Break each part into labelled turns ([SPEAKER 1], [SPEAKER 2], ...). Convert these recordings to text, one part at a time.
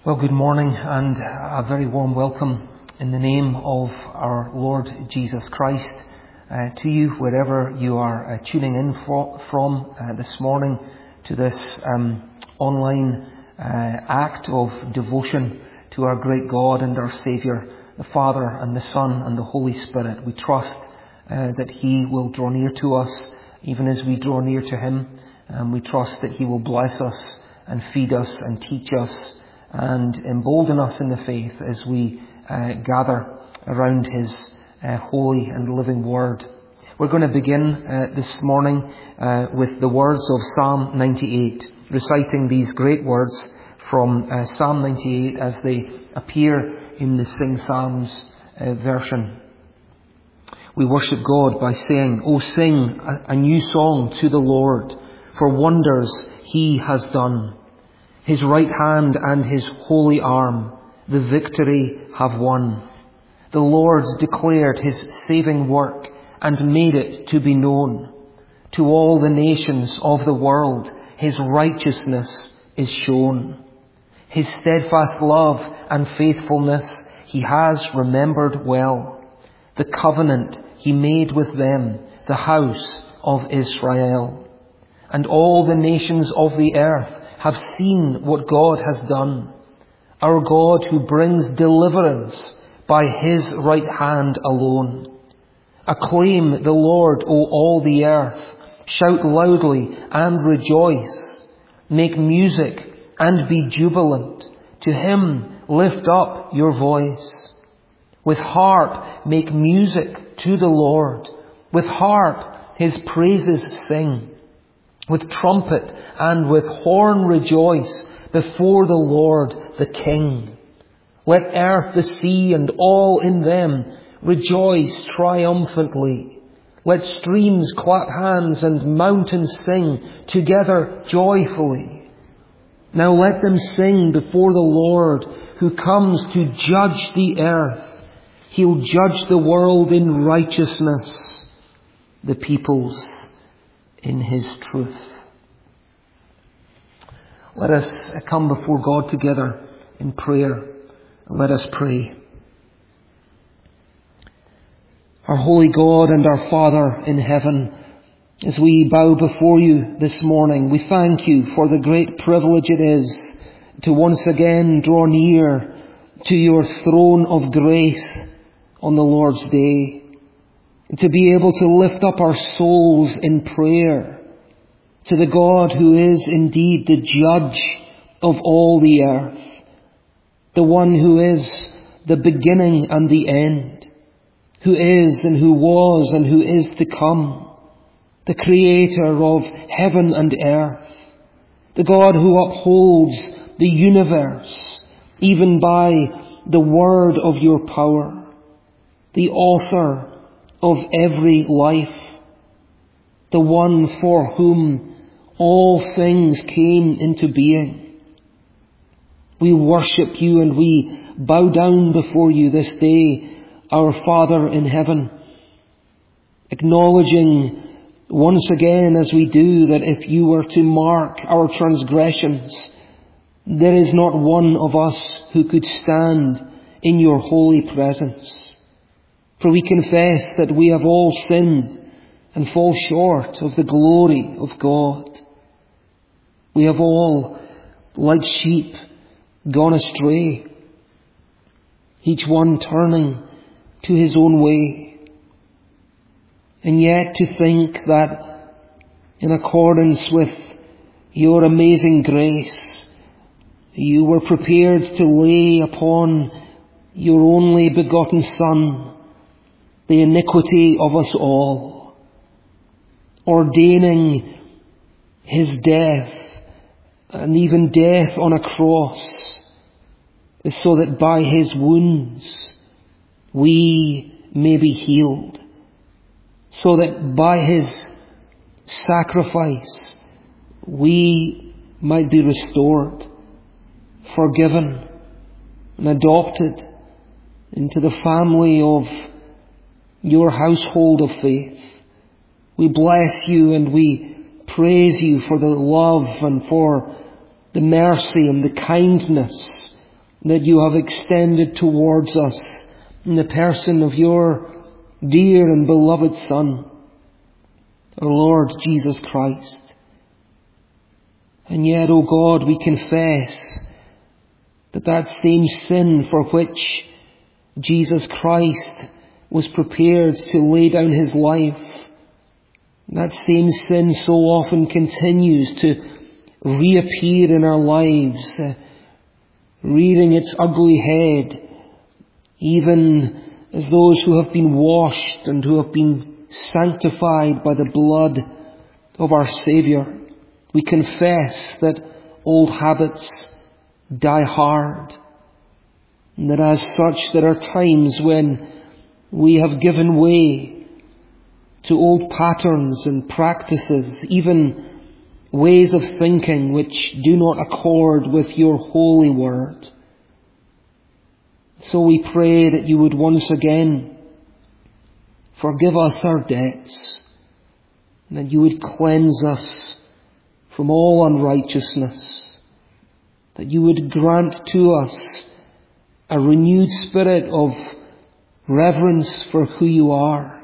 [SPEAKER 1] Well, good morning and a very warm welcome in the name of our Lord Jesus Christ to you wherever you are tuning in from this morning to this online act of devotion to our great God and our Saviour, the Father and the Son and the Holy Spirit. We trust that He will draw near to us even as we draw near to Him, and we trust that He will bless us and feed us and teach us and embolden us in the faith as we gather around His holy and living Word. We're going to begin this morning with the words of Psalm 98, reciting these great words from Psalm 98 as they appear in the Sing Psalms version. We worship God by saying, "Oh, sing a new song to the Lord, for wonders He has done. His right hand and His holy arm the victory have won. The Lord declared His saving work and made it to be known. To all the nations of the world His righteousness is shown. His steadfast love and faithfulness He has remembered well. The covenant He made with them, the house of Israel. And all the nations of the earth have seen what God has done. Our God who brings deliverance by His right hand alone. Acclaim the Lord, O all the earth. Shout loudly and rejoice. Make music and be jubilant. To Him lift up your voice. With harp make music to the Lord. With harp His praises sing. With trumpet and with horn rejoice before the Lord the King. Let earth, the sea, and all in them rejoice triumphantly. Let streams clap hands and mountains sing together joyfully. Now let them sing before the Lord who comes to judge the earth. He'll judge the world in righteousness, the peoples in His truth." Let us come before God together in prayer. Let us pray. Our holy God and our Father in heaven, as we bow before You this morning, we thank You for the great privilege it is to once again draw near to Your throne of grace on the Lord's day, to be able to lift up our souls in prayer to the God who is indeed the judge of all the earth, the one who is the beginning and the end, who is and who was and who is to come, the creator of heaven and earth, the God who upholds the universe even by the word of Your power, the author of every life, the one for whom all things came into being. We worship You and we bow down before You this day, our Father in heaven, acknowledging once again as we do that if You were to mark our transgressions, there is not one of us who could stand in Your holy presence. For we confess that we have all sinned and fall short of the glory of God. We have all, like sheep, gone astray, each one turning to his own way. And yet to think that in accordance with Your amazing grace, You were prepared to lay upon Your only begotten Son the iniquity of us all, ordaining His death, and even death on a cross, so that by His wounds we may be healed, so that by His sacrifice we might be restored, forgiven, and adopted into the family of Your household of faith. We bless You and we praise You for the love and for the mercy and the kindness that you have extended towards us in the person of your dear and beloved Son, our Lord Jesus Christ. And yet, O God, we confess that same sin for which Jesus Christ was prepared to lay down his life, that same sin so often continues to reappear in our lives, rearing its ugly head, even as those who have been washed and who have been sanctified by the blood of our Saviour. We confess that old habits die hard, and that as such there are times when we have given way to old patterns and practices, even ways of thinking which do not accord with your holy word. So we pray that you would once again forgive us our debts, and that you would cleanse us from all unrighteousness, that you would grant to us a renewed spirit of reverence for who you are,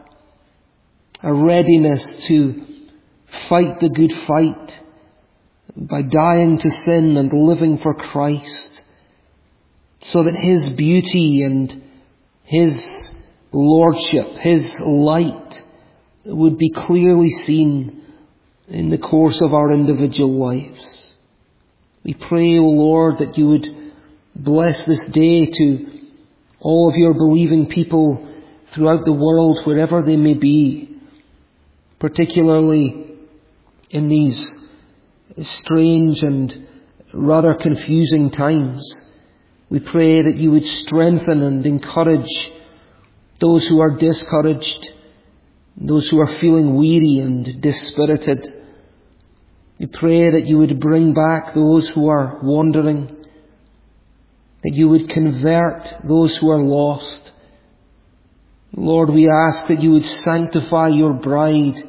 [SPEAKER 1] a readiness to fight the good fight by dying to sin and living for Christ, so that his beauty and his lordship, his light would be clearly seen in the course of our individual lives. We pray, O Lord, that you would bless this day to all of your believing people throughout the world, wherever they may be, particularly in these strange and rather confusing times. We pray that you would strengthen and encourage those who are discouraged, those who are feeling weary and dispirited. We pray that you would bring back those who are wandering, that you would convert those who are lost. Lord, we ask that you would sanctify your bride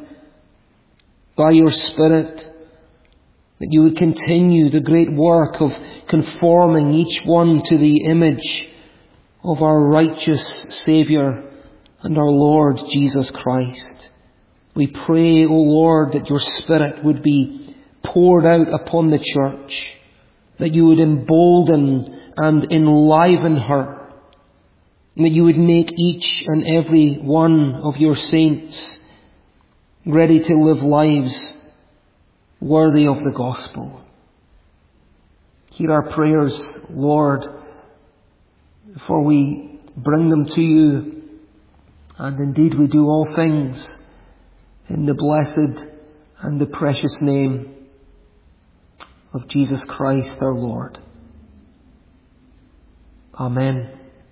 [SPEAKER 1] by your Spirit, that you would continue the great work of conforming each one to the image of our righteous Saviour and our Lord Jesus Christ. We pray, O Lord, that your Spirit would be poured out upon the church, that you would embolden and enliven her, and that you would make each and every one of your saints ready to live lives worthy of the gospel. Hear our prayers, Lord, for we bring them to you, and indeed we do all things in the blessed and the precious name of Jesus Christ our Lord. Amen.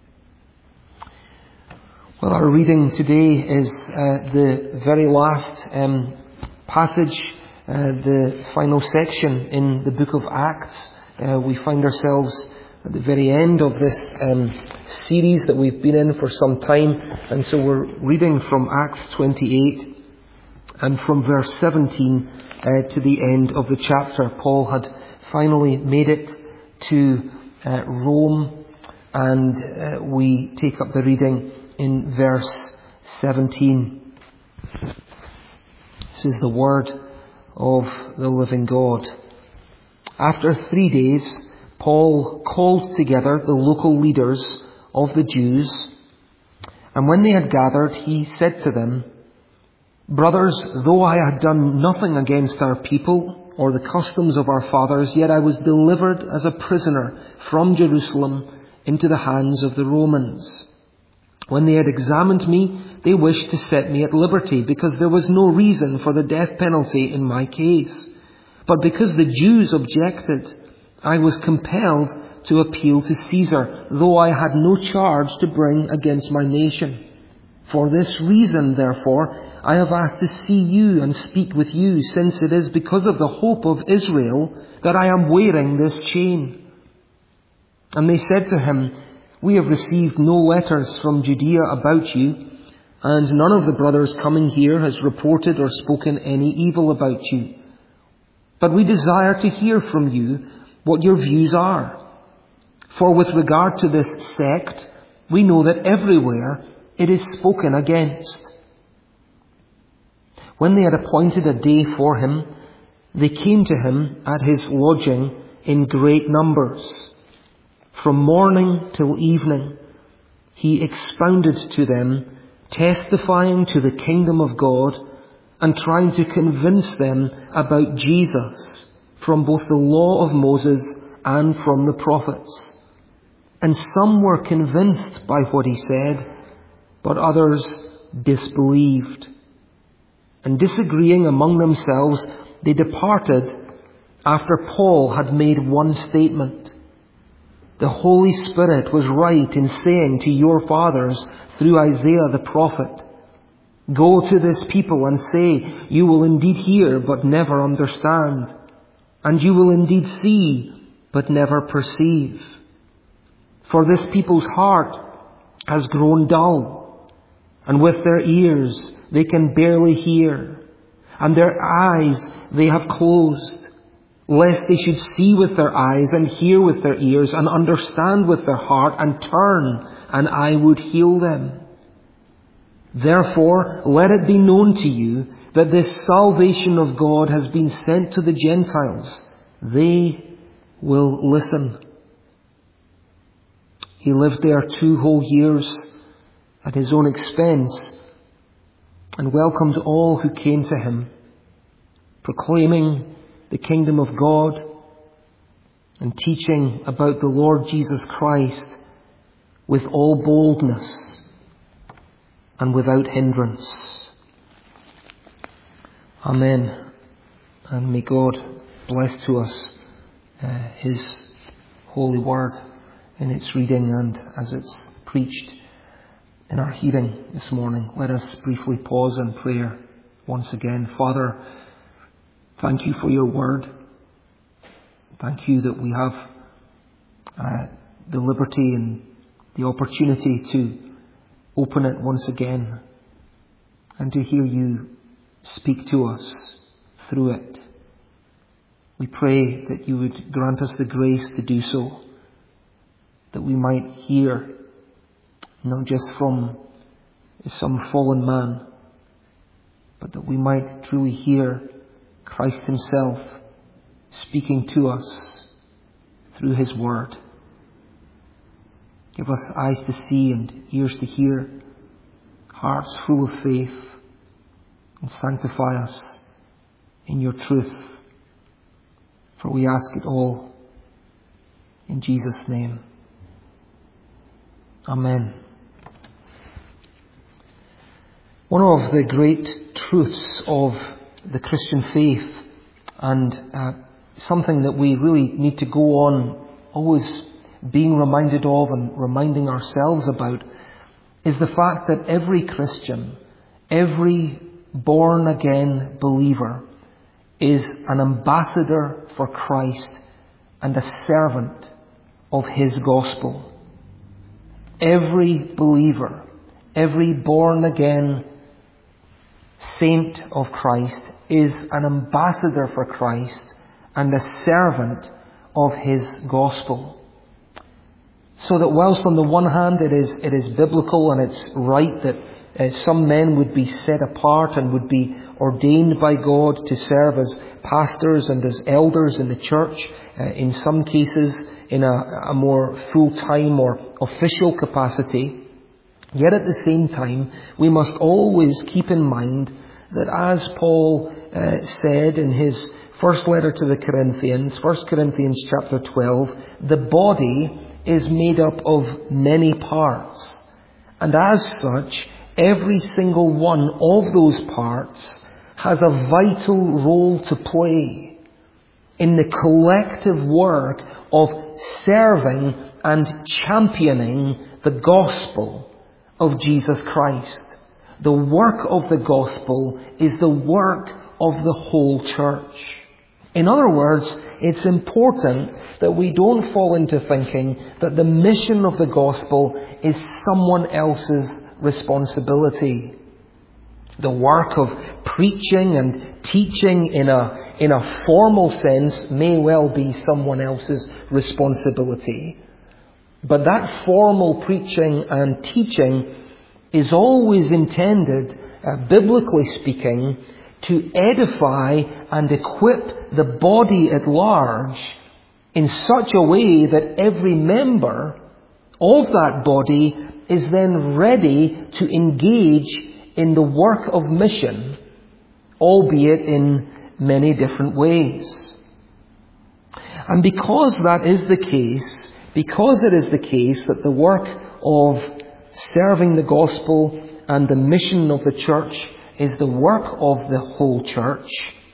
[SPEAKER 1] Well, our reading today is the very last passage, the final section in the book of Acts. We find ourselves at the very end of this series that we've been in for some time, and so we're reading from Acts 28 and from verse 17 to the end of the chapter. Paul had finally made it to Rome, and we take up the reading in verse 17. This is the word of the living God. After 3 days, Paul called together the local leaders of the Jews, and when they had gathered, he said to them, "Brothers, though I had done nothing against our people or the customs of our fathers, yet I was delivered as a prisoner from Jerusalem into the hands of the Romans. When they had examined me, they wished to set me at liberty, because there was no reason for the death penalty in my case. But because the Jews objected, I was compelled to appeal to Caesar, though I had no charge to bring against my nation. For this reason, therefore, I have asked to see you and speak with you, since it is because of the hope of Israel that I am wearing this chain." And they said to him, "We have received no letters from Judea about you, and none of the brothers coming here has reported or spoken any evil about you. But we desire to hear from you what your views are. For with regard to this sect, we know that everywhere it is spoken against. When they had appointed a day for him, they came to him at his lodging in great numbers. From morning till evening, he expounded to them, testifying to the kingdom of God and trying to convince them about Jesus from both the law of Moses and from the prophets. And some were convinced by what he said, but others disbelieved. And disagreeing among themselves, they departed after Paul had made one statement. The Holy Spirit was right in saying to your fathers through Isaiah the prophet, Go to this people and say, You will indeed hear, but never understand. And you will indeed see, but never perceive. For this people's heart has grown dull, and with their ears they can barely hear, and their eyes they have closed, lest they should see with their eyes and hear with their ears and understand with their heart and turn, and I would heal them. Therefore, let it be known to you that this salvation of God has been sent to the Gentiles. They will listen. He lived there 2 whole years at his own expense and welcomed all who came to him, proclaiming the kingdom of God and teaching about the Lord Jesus Christ with all boldness and without hindrance. Amen. And may God bless to us his holy word in its reading and as it's preached in our hearing this morning. Let us briefly pause in prayer once again. Father, thank you for your word. Thank you that we have the liberty and the opportunity to open it once again and to hear you speak to us through it. We pray that you would grant us the grace to do so, that we might hear not just from some fallen man, but that we might truly hear Christ himself speaking to us through his word. Give us eyes to see and ears to hear, hearts full of faith, and sanctify us in your truth. For we ask it all in Jesus' name. Amen. One of the great truths of the Christian faith, and something that we really need to go on always being reminded of and reminding ourselves about, is the fact that every Christian, every born-again believer is an ambassador for Christ and a servant of his gospel. Every believer, every born-again saint of Christ is an ambassador for Christ and a servant of his gospel. So that whilst on the one hand it is biblical and it's right that some men would be set apart and would be ordained by God to serve as pastors and as elders in the church, in some cases in a more full-time or official capacity, yet at the same time we must always keep in mind that, as Paul said in his first letter to the Corinthians, 1 Corinthians chapter 12, the body is made up of many parts. And as such, every single one of those parts has a vital role to play in the collective work of serving and championing the gospel of Jesus Christ. The work of the gospel is the work of the whole church. In other words, it's important that we don't fall into thinking that the mission of the gospel is someone else's responsibility. The work of preaching and teaching in a formal sense may well be someone else's responsibility. But that formal preaching and teaching is always intended, biblically speaking, to edify and equip the body at large in such a way that every member of that body is then ready to engage in the work of mission, albeit in many different ways. And because that is the case, because it is the case that the work of serving the gospel and the mission of the church is the work of the whole church,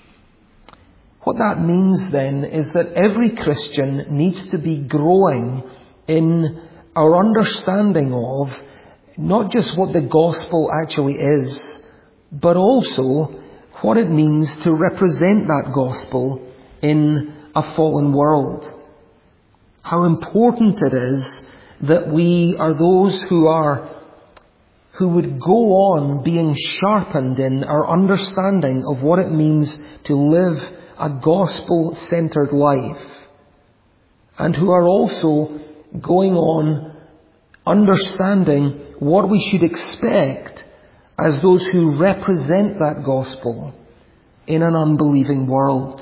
[SPEAKER 1] what that means then is that every Christian needs to be growing in our understanding of not just what the gospel actually is, but also what it means to represent that gospel in a fallen world. How important it is that we are those who would go on being sharpened in our understanding of what it means to live a gospel-centered life, and who are also going on understanding what we should expect as those who represent that gospel in an unbelieving world.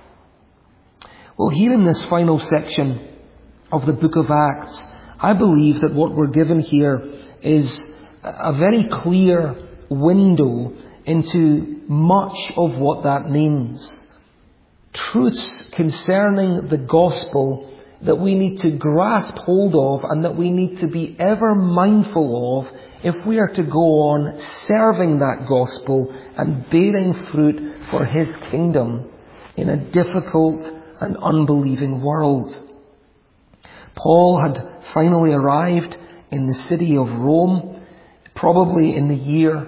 [SPEAKER 1] Well, here in this final section of the book of Acts, I believe that what we're given here is a very clear window into much of what that means. Truths concerning the gospel that we need to grasp hold of and that we need to be ever mindful of if we are to go on serving that gospel and bearing fruit for His kingdom in a difficult and unbelieving world. Paul had finally arrived in the city of Rome, probably in the year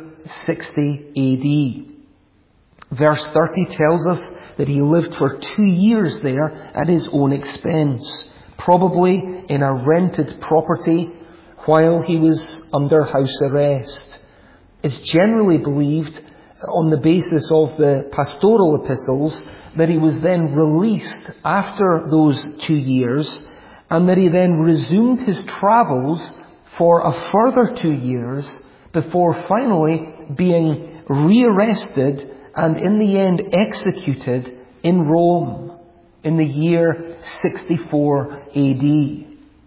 [SPEAKER 1] 60 AD. Verse 30 tells us that he lived for 2 years there at his own expense, probably in a rented property while he was under house arrest. It's generally believed, on the basis of the pastoral epistles, that he was then released after those 2 years, and that he then resumed his travels for a further 2 years before finally being rearrested and in the end executed in Rome in the year 64 AD.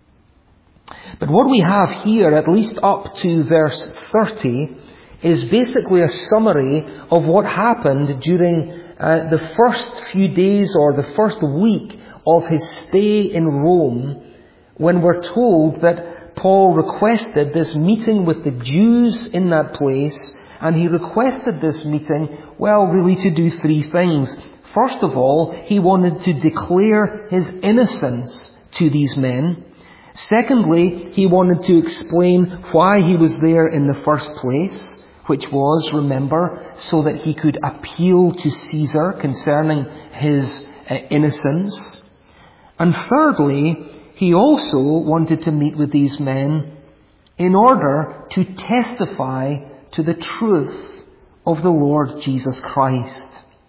[SPEAKER 1] But what we have here, at least up to verse 30, is basically a summary of what happened during the first few days or the first week of his stay in Rome, when we're told that Paul requested this meeting with the Jews in that place, and he requested this meeting, well, really to do 3 things. First of all, he wanted to declare his innocence to these men. Secondly, he wanted to explain why he was there in the first place, which was, remember, so that he could appeal to Caesar concerning his innocence. And thirdly, he also wanted to meet with these men in order to testify to the truth of the Lord Jesus Christ.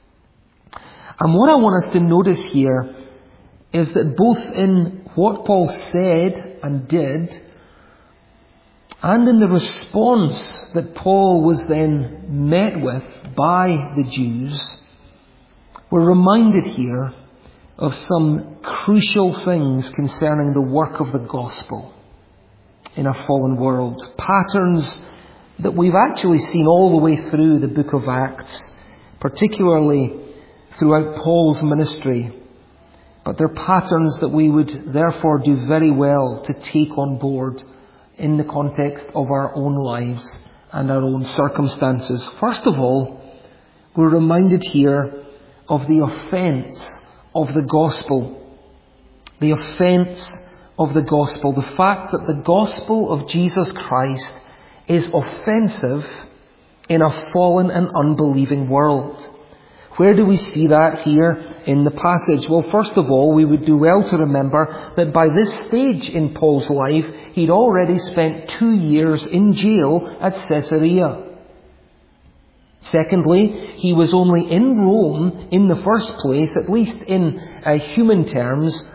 [SPEAKER 1] And what I want us to notice here is that both in what Paul said and did, and in the response that Paul was then met with by the Jews, we're reminded here of some crucial things concerning the work of the gospel in a fallen world. Patterns that we've actually seen all the way through the book of Acts, particularly throughout Paul's ministry. But they're patterns that we would therefore do very well to take on board in the context of our own lives and our own circumstances. First of all, we're reminded here of the offence of the gospel. The offence of the gospel. The fact that the gospel of Jesus Christ is offensive in a fallen and unbelieving world. Where do we see that here in the passage? Well, first of all, we would do well to remember that by this stage in Paul's life, he'd already spent 2 years in jail at Caesarea. Secondly, he was only in Rome in the first place, at least in human terms,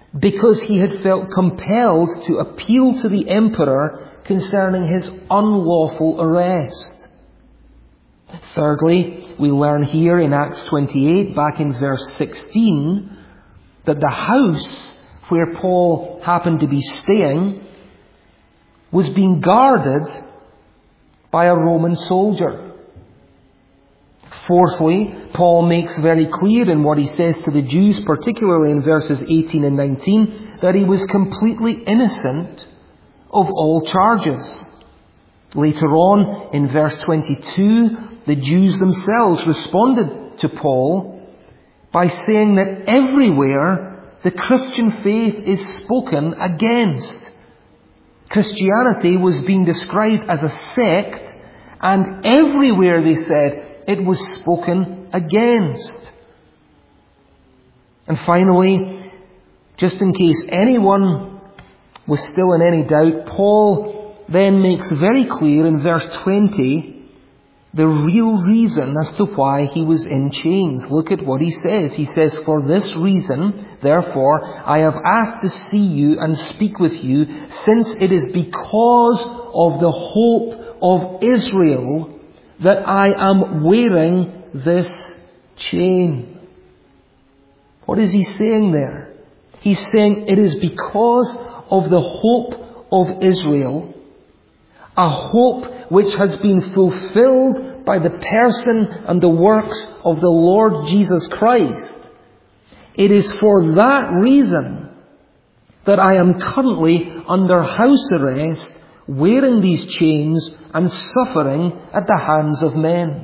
[SPEAKER 1] because he had felt compelled to appeal to the emperor concerning his unlawful arrest. Thirdly, we learn here in Acts 28, back in verse 16, that the house where Paul happened to be staying was being guarded by a Roman soldier. Fourthly, Paul makes very clear in what he says to the Jews, particularly in verses 18 and 19, that he was completely innocent of all charges. Later on, in verse 22, the Jews themselves responded to Paul by saying that everywhere the Christian faith is spoken against. Christianity was being described as a sect, and everywhere, they said, it was spoken against. And finally, just in case anyone was still in any doubt, Paul then makes very clear in verse 20 the real reason as to why he was in chains. Look at what he says. He says, "For this reason, therefore, I have asked to see you and speak with you, since it is because of the hope of Israel that I am wearing this chain." What is he saying there? He's saying it is because of the hope of Israel, a hope which has been fulfilled by the person and the works of the Lord Jesus Christ. It is for that reason that I am currently under house arrest, wearing these chains and suffering at the hands of men.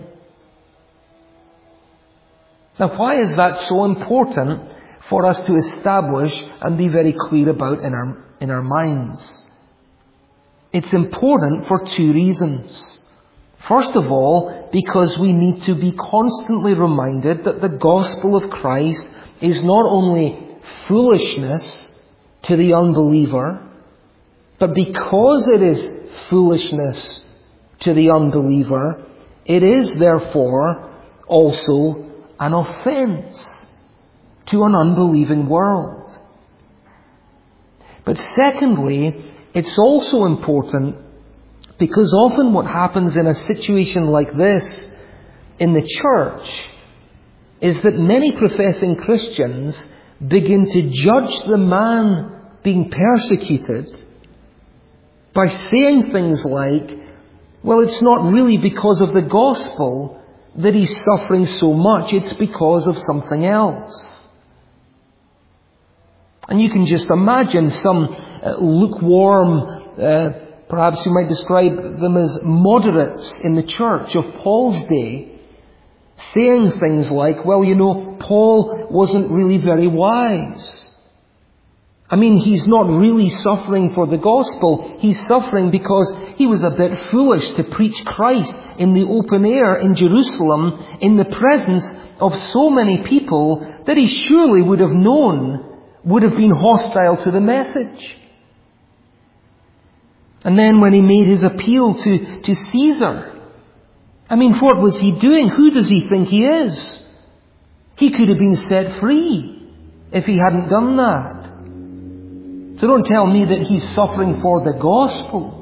[SPEAKER 1] Now, why is that so important for us to establish and be very clear about in our minds? It's important for two reasons. First of all, because we need to be constantly reminded that the gospel of Christ is not only foolishness to the unbeliever, but because it is foolishness to the unbeliever, it is therefore also an offense to an unbelieving world. But secondly, it's also important because often what happens in a situation like this in the church is that many professing Christians begin to judge the man being persecuted by saying things like, well, it's not really because of the gospel that he's suffering so much, it's because of something else. And you can just imagine some lukewarm, perhaps you might describe them as moderates in the church of Paul's day, saying things like, well, you know, Paul wasn't really very wise. I mean, he's not really suffering for the gospel. He's suffering because he was a bit foolish to preach Christ in the open air in Jerusalem in the presence of so many people that he surely would have known would have been hostile to the message. And then when he made his appeal to Caesar, I mean, what was he doing? Who does he think he is? He could have been set free if he hadn't done that. So don't tell me that he's suffering for the gospel.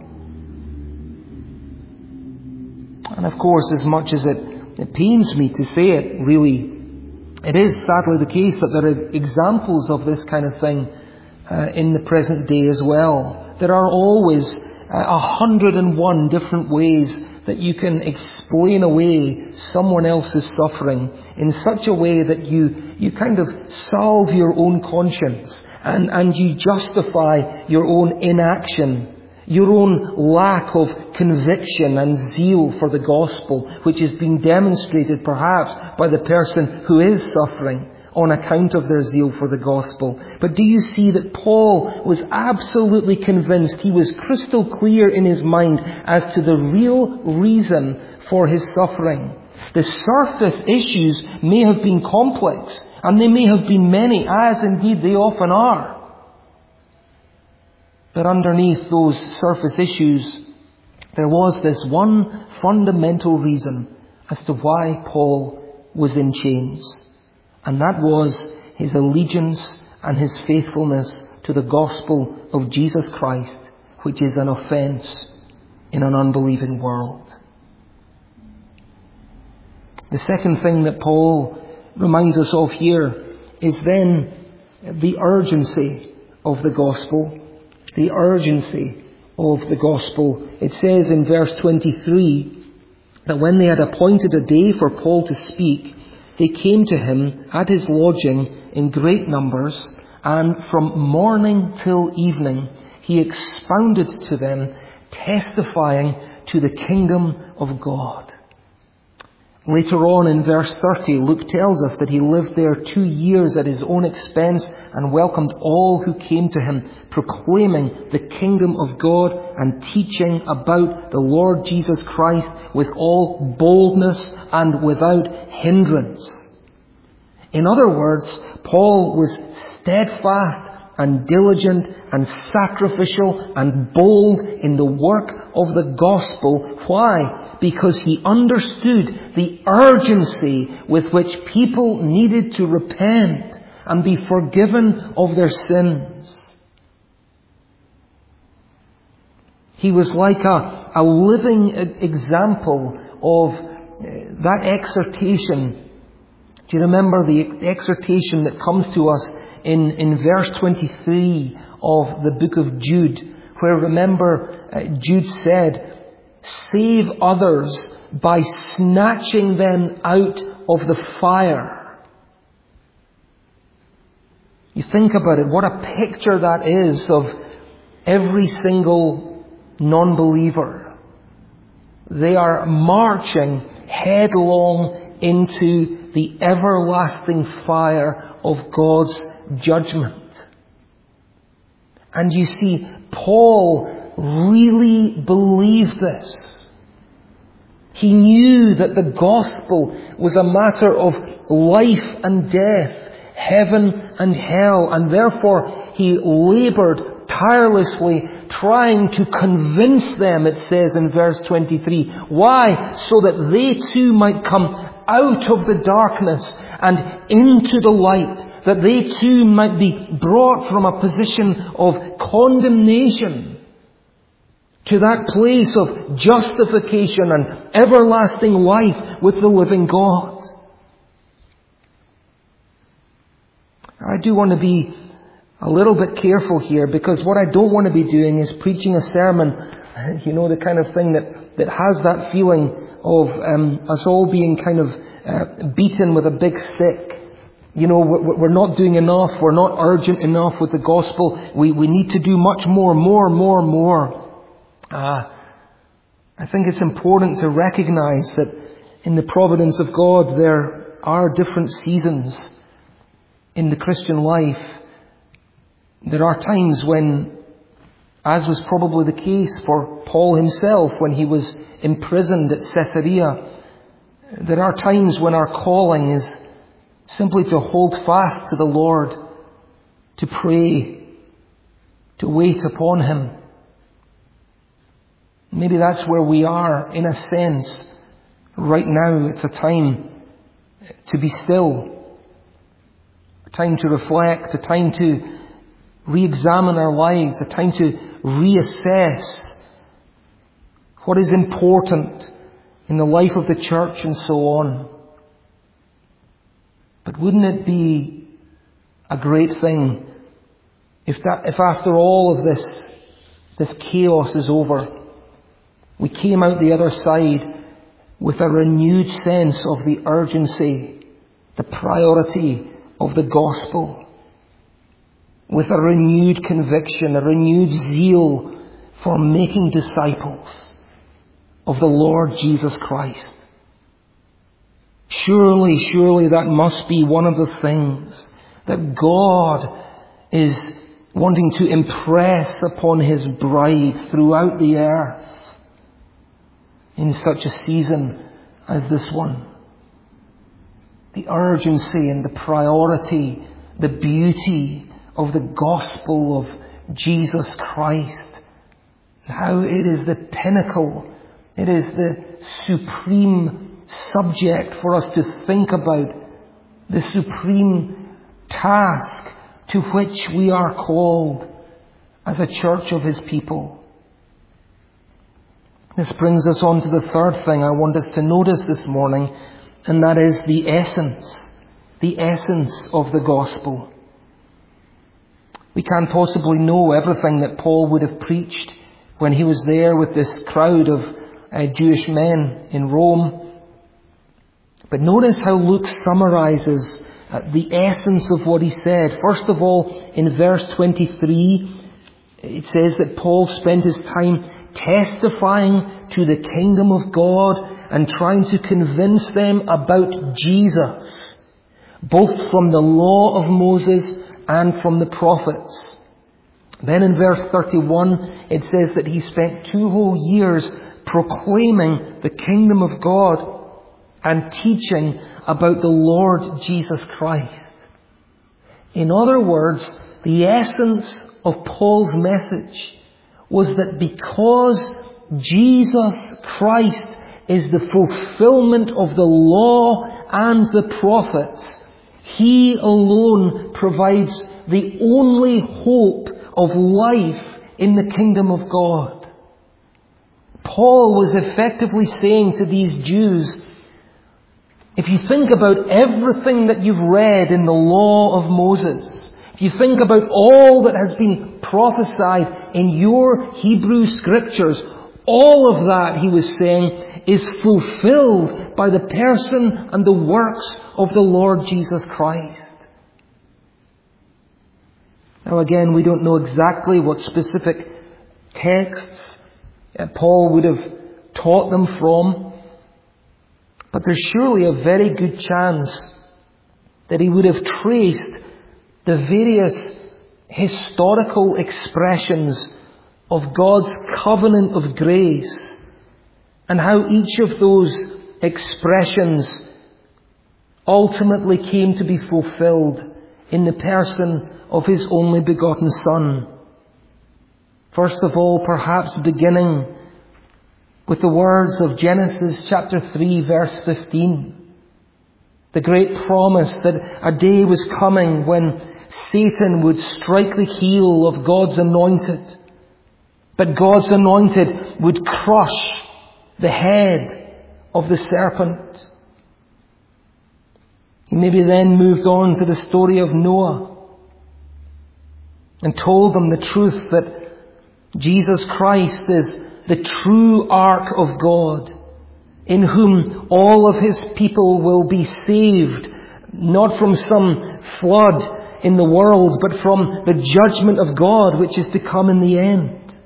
[SPEAKER 1] And of course, as much as it pains me to say it, really, it is sadly the case that there are examples of this kind of thing in the present day as well. There are always 101 different ways that you can explain away someone else's suffering in such a way that you kind of salve your own conscience and you justify your own inaction, your own lack of conviction and zeal for the gospel, which is being demonstrated perhaps by the person who is suffering on account of their zeal for the gospel. But do you see that Paul was absolutely convinced, he was crystal clear in his mind as to the real reason for his suffering. The surface issues may have been complex, and they may have been many, as indeed they often are. But underneath those surface issues, there was this one fundamental reason as to why Paul was in chains. And that was his allegiance and his faithfulness to the gospel of Jesus Christ, which is an offence in an unbelieving world. The second thing that Paul reminds us of here is then the urgency of the gospel. The urgency of the gospel. It says in verse 23 that when they had appointed a day for Paul to speak, they came to him at his lodging in great numbers, and from morning till evening he expounded to them, testifying to the kingdom of God. Later on in verse 30, Luke tells us that he lived there 2 years at his own expense and welcomed all who came to him, proclaiming the kingdom of God and teaching about the Lord Jesus Christ with all boldness and without hindrance. In other words, Paul was steadfast and diligent and sacrificial and bold in the work of the gospel. Why? Because he understood the urgency with which people needed to repent and be forgiven of their sins. He was like a living example of that exhortation. Do you remember the exhortation that comes to us in verse 23 of the book of Jude, where, remember, Jude said, "Save others by snatching them out of the fire." You think about it, what a picture that is of every single non-believer. They are marching headlong into the everlasting fire of God's judgment. And you see, Paul really believed this. He knew that the gospel was a matter of life and death, heaven and hell, and therefore he laboured tirelessly trying to convince them, it says in verse 23. Why? So that they too might come out of the darkness and into the light, that they too might be brought from a position of condemnation to that place of justification and everlasting life with the living God. I do want to be a little bit careful here, because what I don't want to be doing is preaching a sermon, the kind of thing that has that feeling of us all being kind of beaten with a big stick. We're not doing enough, we're not urgent enough with the gospel, we need to do much more. I think it's important to recognize that in the providence of God there are different seasons in the Christian life. There are times when, as was probably the case for Paul himself when he was imprisoned at Caesarea, there are times when our calling is simply to hold fast to the Lord, to pray, to wait upon Him. Maybe that's where we are, in a sense. Right now, it's a time to be still, a time to reflect, a time to re-examine our lives, a time to reassess what is important in the life of the church and so on. But wouldn't it be a great thing if after all of this chaos is over, we came out the other side with a renewed sense of the urgency, the priority of the gospel, with a renewed conviction, a renewed zeal for making disciples of the Lord Jesus Christ. Surely that must be one of the things that God is wanting to impress upon His bride throughout the earth in such a season as this one. The urgency and the priority, the beauty of the gospel of Jesus Christ. How it is the pinnacle, it is the supreme subject for us to think about, the supreme task to which we are called as a church of His people. This brings us on to the third thing I want us to notice this morning, and that is the essence of the gospel. We can't possibly know everything that Paul would have preached when he was there with this crowd of Jewish men in Rome. But notice how Luke summarizes the essence of what he said. First of all, in verse 23, it says that Paul spent his time testifying to the kingdom of God and trying to convince them about Jesus, both from the law of Moses and from the prophets. Then in verse 31, it says that he spent 2 whole years proclaiming the kingdom of God and teaching about the Lord Jesus Christ. In other words, the essence of Paul's message was that because Jesus Christ is the fulfillment of the law and the prophets, He alone provides the only hope of life in the kingdom of God. Paul was effectively saying to these Jews, if you think about everything that you've read in the law of Moses, if you think about all that has been prophesied in your Hebrew scriptures, all of that, he was saying, is fulfilled by the person and the works of the Lord Jesus Christ. Now again, we don't know exactly what specific texts Paul would have taught them from, but there's surely a very good chance that he would have traced the various historical expressions of God's covenant of grace and how each of those expressions ultimately came to be fulfilled in the person of His only begotten Son. First of all, perhaps beginning with the words of Genesis chapter 3 verse 15. The great promise that a day was coming when Satan would strike the heel of God's anointed, but God's anointed would crush the head of the serpent. He maybe then moved on to the story of Noah and told them the truth that Jesus Christ is the true ark of God, in whom all of His people will be saved, not from some flood in the world, but from the judgment of God which is to come in the end.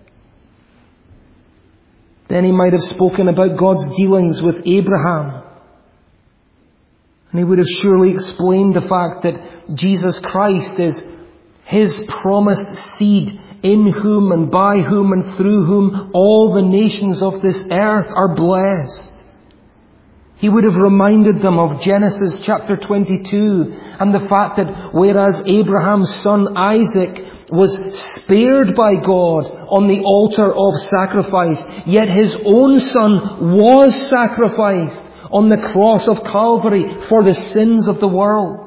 [SPEAKER 1] Then he might have spoken about God's dealings with Abraham. And he would have surely explained the fact that Jesus Christ is His promised seed, in whom and by whom and through whom all the nations of this earth are blessed. He would have reminded them of Genesis chapter 22 and the fact that whereas Abraham's son Isaac was spared by God on the altar of sacrifice, yet his own son was sacrificed on the cross of Calvary for the sins of the world.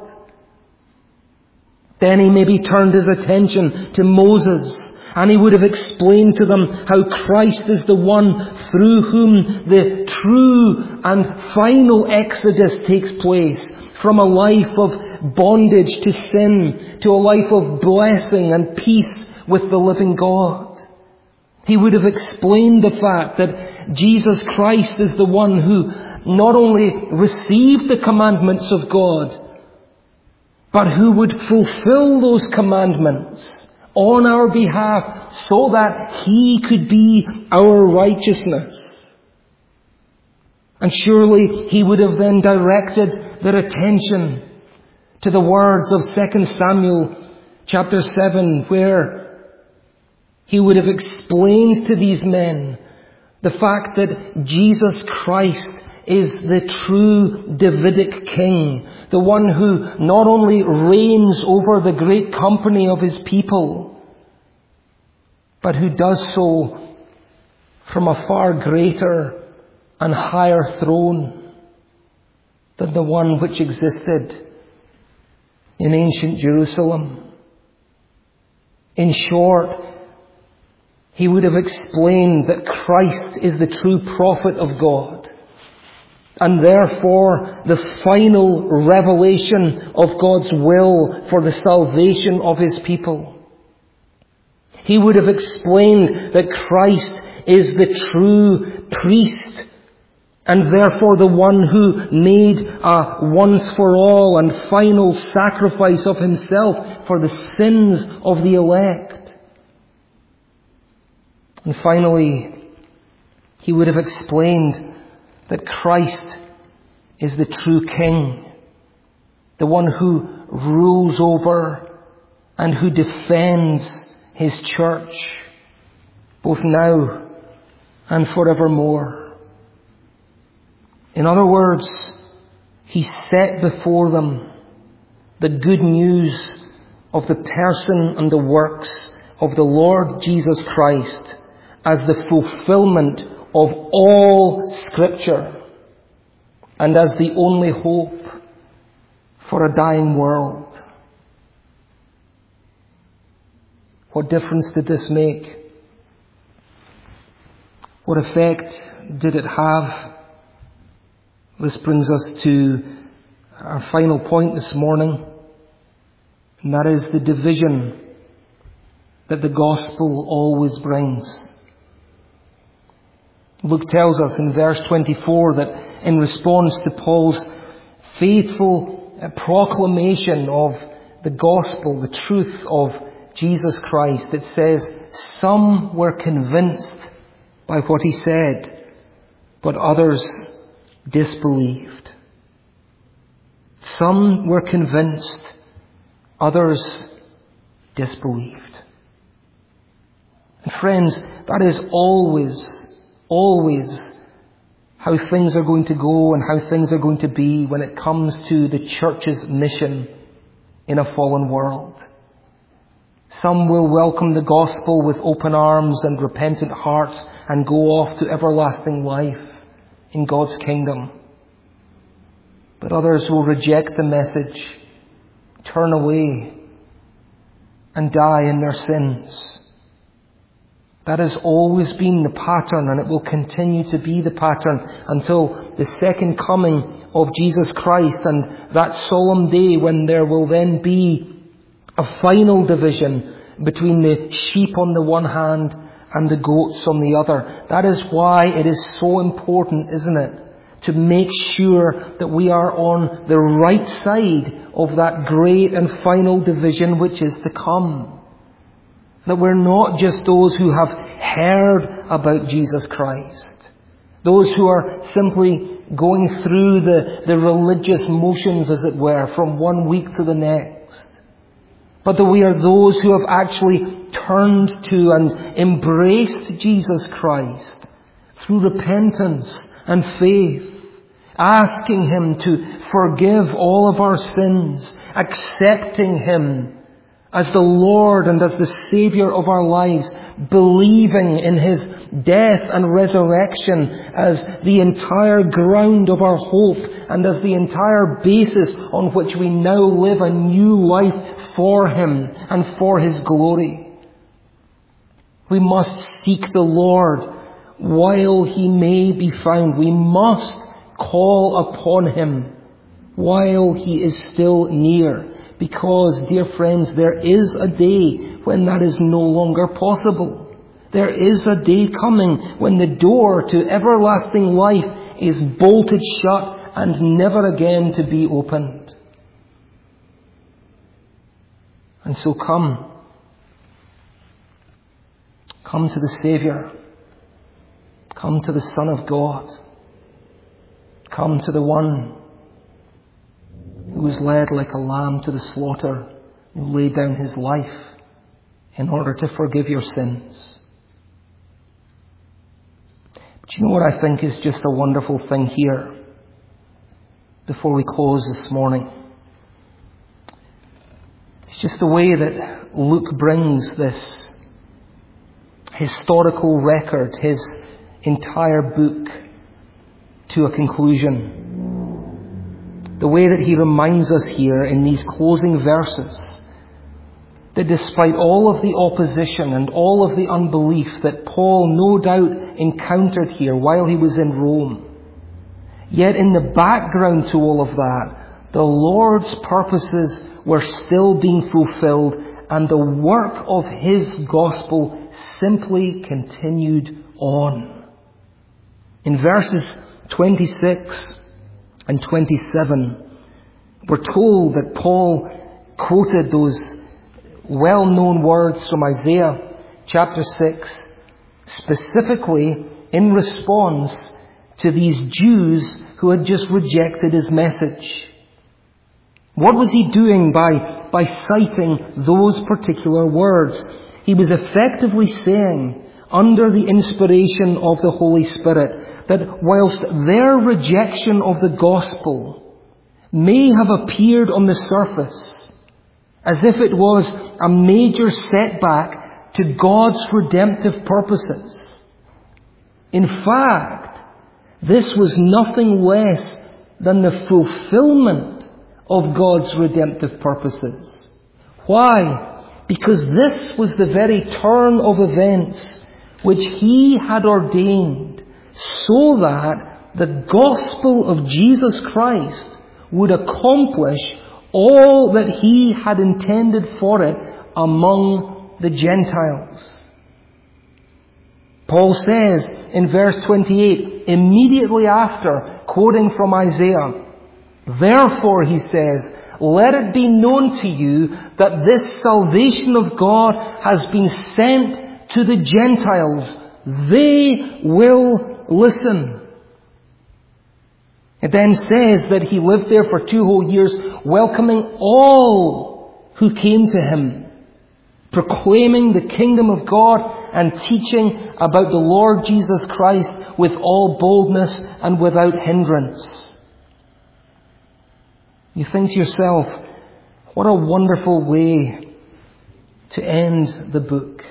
[SPEAKER 1] Then he maybe turned his attention to Moses, and he would have explained to them how Christ is the one through whom the true and final exodus takes place, from a life of bondage to sin to a life of blessing and peace with the living God. He would have explained the fact that Jesus Christ is the one who not only received the commandments of God, but who would fulfill those commandments on our behalf so that He could be our righteousness. And surely He would have then directed their attention to the words of 2 Samuel chapter 7, where He would have explained to these men the fact that Jesus Christ is the true Davidic king, the one who not only reigns over the great company of His people, but who does so from a far greater and higher throne than the one which existed in ancient Jerusalem. In short, he would have explained that Christ is the true prophet of God, and therefore the final revelation of God's will for the salvation of his people. He would have explained that Christ is the true priest, and therefore the one who made a once for all and final sacrifice of himself for the sins of the elect. And finally, he would have explained that Christ is the true King, the one who rules over and who defends his church, both now and forevermore. In other words, he set before them the good news of the person and the works of the Lord Jesus Christ as the fulfillment of all Scripture and as the only hope for a dying world. What difference did this make? What effect did it have? This brings us to our final point this morning, and that is the division that the gospel always brings. Luke tells us in verse 24 that in response to Paul's faithful proclamation of the gospel, the truth of Jesus Christ, it says, some were convinced by what he said, but others disbelieved. Some were convinced, others disbelieved. And friends, that is always how things are going to go and how things are going to be when it comes to the church's mission in a fallen world. Some will welcome the gospel with open arms and repentant hearts and go off to everlasting life in God's kingdom. But others will reject the message, turn away, and die in their sins. That has always been the pattern, and it will continue to be the pattern until the second coming of Jesus Christ and that solemn day when there will then be a final division between the sheep on the one hand and the goats on the other. That is why it is so important, isn't it, to make sure that we are on the right side of that great and final division which is to come. That we're not just those who have heard about Jesus Christ, those who are simply going through the religious motions, as it were, from one week to the next, but that we are those who have actually turned to and embraced Jesus Christ through repentance and faith, asking him to forgive all of our sins, accepting him as the Lord and as the Saviour of our lives, believing in his death and resurrection as the entire ground of our hope and as the entire basis on which we now live a new life for him and for his glory. We must seek the Lord while he may be found. We must call upon him while he is still near. Because, dear friends, there is a day when that is no longer possible. There is a day coming when the door to everlasting life is bolted shut and never again to be opened. And so come. Come to the Saviour. Come to the Son of God. Come to the one who was led like a lamb to the slaughter, who laid down his life in order to forgive your sins. But you know what I think is just a wonderful thing here before we close this morning? It's just the way that Luke brings this historical record, his entire book, to a conclusion. The way that he reminds us here in these closing verses that despite all of the opposition and all of the unbelief that Paul no doubt encountered here while he was in Rome, yet in the background to all of that, the Lord's purposes were still being fulfilled, and the work of His gospel simply continued on. In verses 26 and 27, we're told that Paul quoted those well-known words from Isaiah chapter 6, specifically in response to these Jews who had just rejected his message. What was he doing by citing those particular words? He was effectively saying, under the inspiration of the Holy Spirit, that whilst their rejection of the gospel may have appeared on the surface as if it was a major setback to God's redemptive purposes, in fact, this was nothing less than the fulfillment of God's redemptive purposes. Why? Because this was the very turn of events which He had ordained so that the gospel of Jesus Christ would accomplish all that He had intended for it among the Gentiles. Paul says in verse 28, immediately after quoting from Isaiah, "Therefore," he says, "let it be known to you that this salvation of God has been sent to the Gentiles. They will listen." It then says that he lived there for 2 whole years, welcoming all who came to him, proclaiming the kingdom of God and teaching about the Lord Jesus Christ with all boldness and without hindrance. You think to yourself, what a wonderful way to end the book.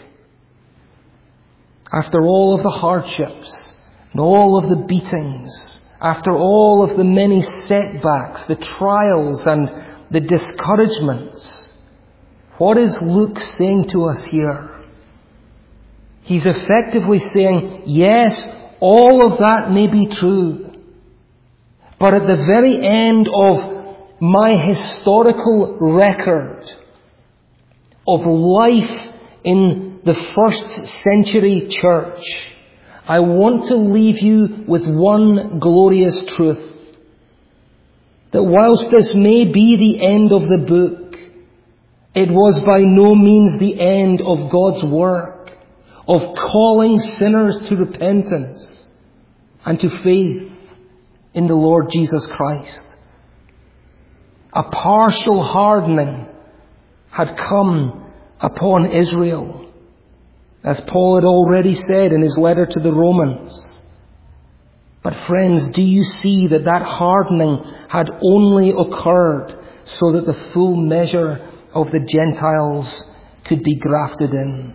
[SPEAKER 1] After all of the hardships and all of the beatings, after all of the many setbacks, the trials and the discouragements, what is Luke saying to us here? He's effectively saying, yes, all of that may be true, but at the very end of my historical record of life in the first century church, I want to leave you with one glorious truth. That whilst this may be the end of the book, it was by no means the end of God's work of calling sinners to repentance and to faith in the Lord Jesus Christ. A partial hardening had come upon Israel, as Paul had already said in his letter to the Romans. But friends, do you see that that hardening had only occurred so that the full measure of the Gentiles could be grafted in?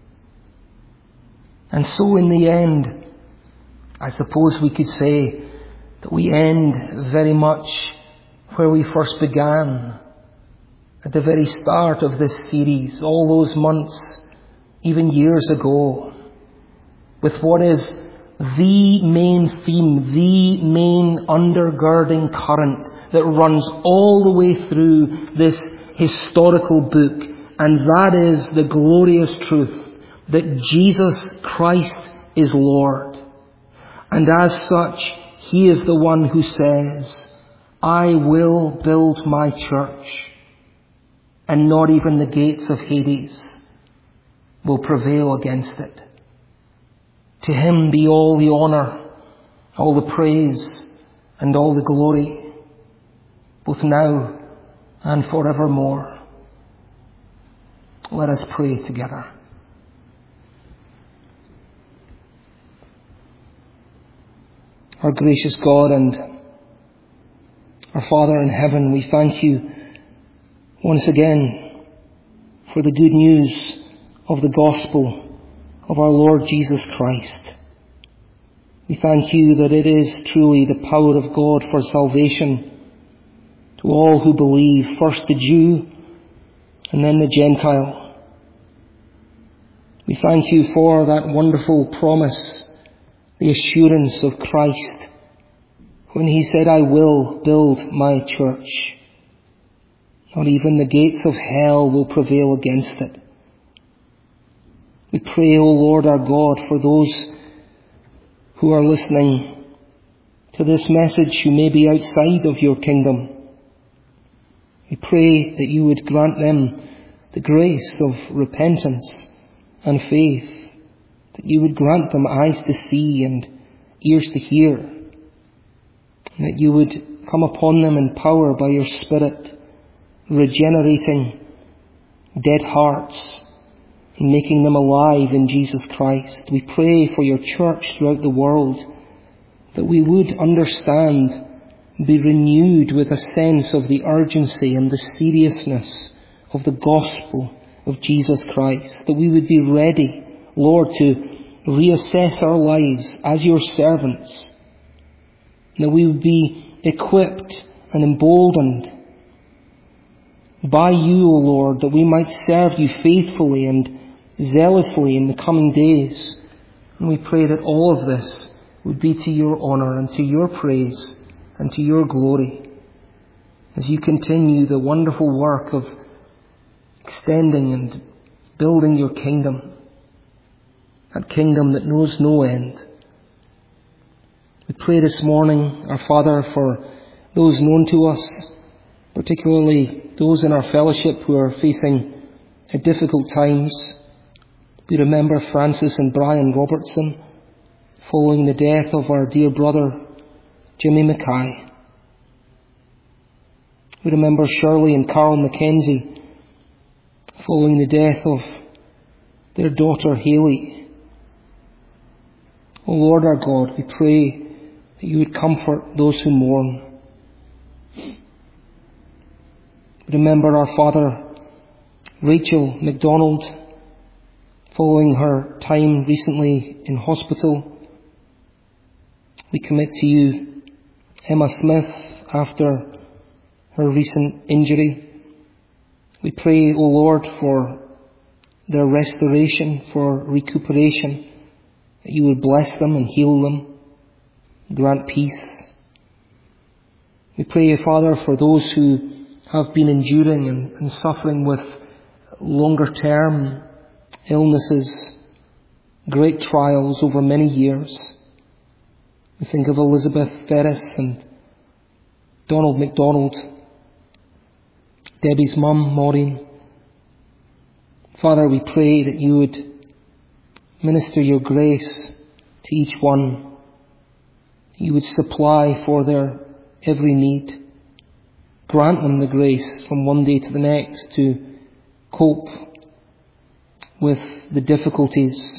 [SPEAKER 1] And so in the end, I suppose we could say that we end very much where we first began, at the very start of this series, all those months, even years ago, with what is the main theme, the main undergirding current that runs all the way through this historical book, and that is the glorious truth that Jesus Christ is Lord. And as such, He is the one who says, "I will build my church, and not even the gates of Hades will prevail against it." To Him be all the honour, all the praise, and all the glory, both now and forevermore. Let us pray together. Our gracious God and our Father in heaven, we thank You once again for the good news of the gospel of our Lord Jesus Christ. We thank You that it is truly the power of God for salvation to all who believe, first the Jew
[SPEAKER 2] and then the Gentile. We thank you for that wonderful promise, the assurance of Christ, when he said, I will build my church. Not even the gates of hell will prevail against it. We pray, O Lord our God, for those who are listening to this message who may be outside of your kingdom. We pray that you would grant them the grace of repentance and faith, that you would grant them eyes to see and ears to hear, and that you would come upon them in power by your Spirit, regenerating dead hearts and making them alive in Jesus Christ. We pray for your church throughout the world, that we would understand, be renewed with a sense of the urgency and the seriousness of the gospel of Jesus Christ, that we would be ready, Lord, to reassess our lives as your servants, that we would be equipped and emboldened by you, O Lord, that we might serve you faithfully and zealously in the coming days. And we pray that all of this would be to your honour and to your praise and to your glory, as you continue the wonderful work of extending and building your kingdom, that kingdom that knows no end. We pray this morning, our Father, for those known to us, particularly those in our fellowship who are facing difficult times. We remember Francis and Brian Robertson following the death of our dear brother Jimmy Mackay. We remember Shirley and Carl Mackenzie following the death of their daughter Hayley. O Lord our God, we pray that you would comfort those who mourn. Remember our Father Rachel MacDonald following her time recently in hospital. We commit to you Emma Smith after her recent injury. We pray, O Lord, for their restoration, for recuperation, that you would bless them and heal them, grant peace. We pray, Father, for those who have been enduring and suffering with longer term illnesses, great trials over many years. We think of Elizabeth Ferris and Donald MacDonald, Debbie's mum, Maureen. Father, we pray that you would minister your grace to each one. You would supply for their every need. Grant them the grace from one day to the next to cope with the difficulties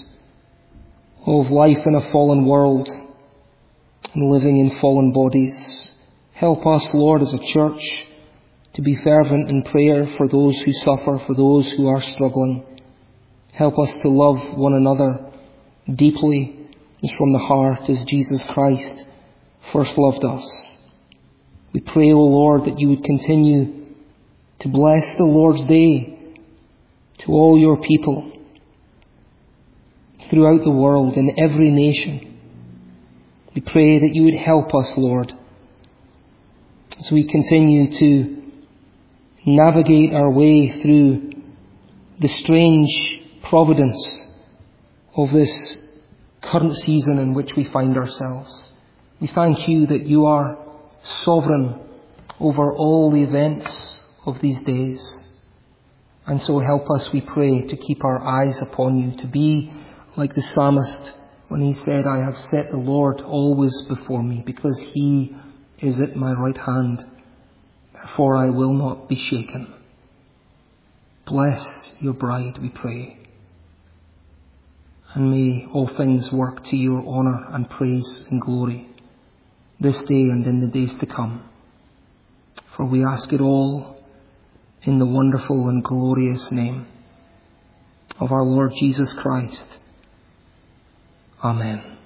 [SPEAKER 2] of life in a fallen world and living in fallen bodies. Help us, Lord, as a church to be fervent in prayer for those who suffer, for those who are struggling. Help us to love one another deeply as from the heart as Jesus Christ first loved us. We pray, O Lord, that you would continue to bless the Lord's Day to all your people throughout the world, in every nation. We pray that you would help us, Lord, as we continue to navigate our way through the strange providence of this current season in which we find ourselves. We thank you that you are sovereign over all the events of these days. And so help us, we pray, to keep our eyes upon you, to be like the psalmist when he said, I have set the Lord always before me, because he is at my right hand. Therefore I will not be shaken. Bless your bride, we pray. And may all things work to your honour and praise and glory this day and in the days to come. For we ask it all in the wonderful and glorious name of our Lord Jesus Christ. Amen.